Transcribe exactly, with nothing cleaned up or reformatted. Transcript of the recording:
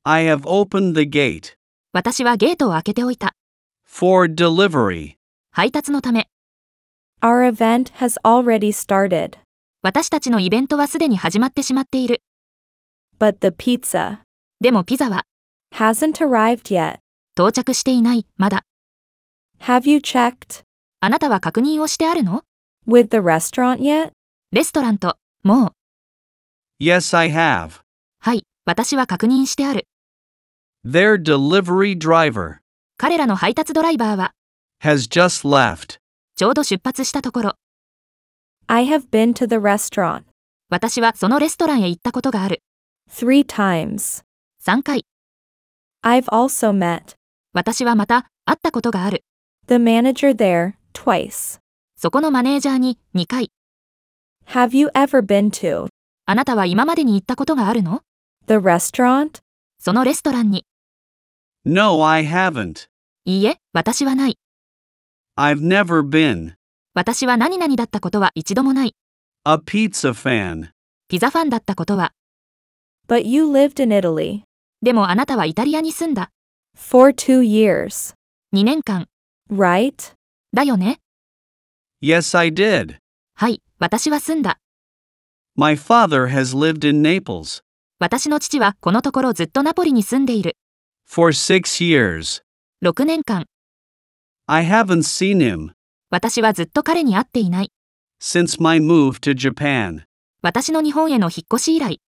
I have opened the gate. 私はゲートを開けておいた。 For delivery. 配達のため。 Our event has already started. 私たちのイベントはすでに始まってしまっている。 But the pizza でもピザは hasn't arrived yet. 到着していない、まだ。 Have you checked あなたは確認をしてあるの？ with the restaurant yet? レストランと、もう。 Yes, I have. はい、私は確認してある。 Their delivery driver 彼らの配達ドライバーは has just left. ちょうど出発したところ。 I have been to the restaurant 私はそのレストランへ行ったことがある。 three times. さんかい。 I've also met 私はまた会ったことがある。 the manager there twice. そこのマネージャーににかい。 Have you ever been to あなたは今までに行ったことがあるの？ the restaurant? そのレストランに。 No, I haven't. いいえ、私はない。 I've never been. 私は何々だったことは一度もない。 A pizza fan. ピザファンだったことは。 But you lived in Italy でもあなたはイタリアに住んだ。 for two years, にねんかん。 right? だよね？ Yes, I did. はい、私は住んだ。 My father has lived in Naples 私の父はこのところずっとナポリに住んでいる。 for six years. ろくねんかん。 I haven't seen him 私はずっと彼に会っていない。 since my move to Japan. 私の日本への引っ越し以来。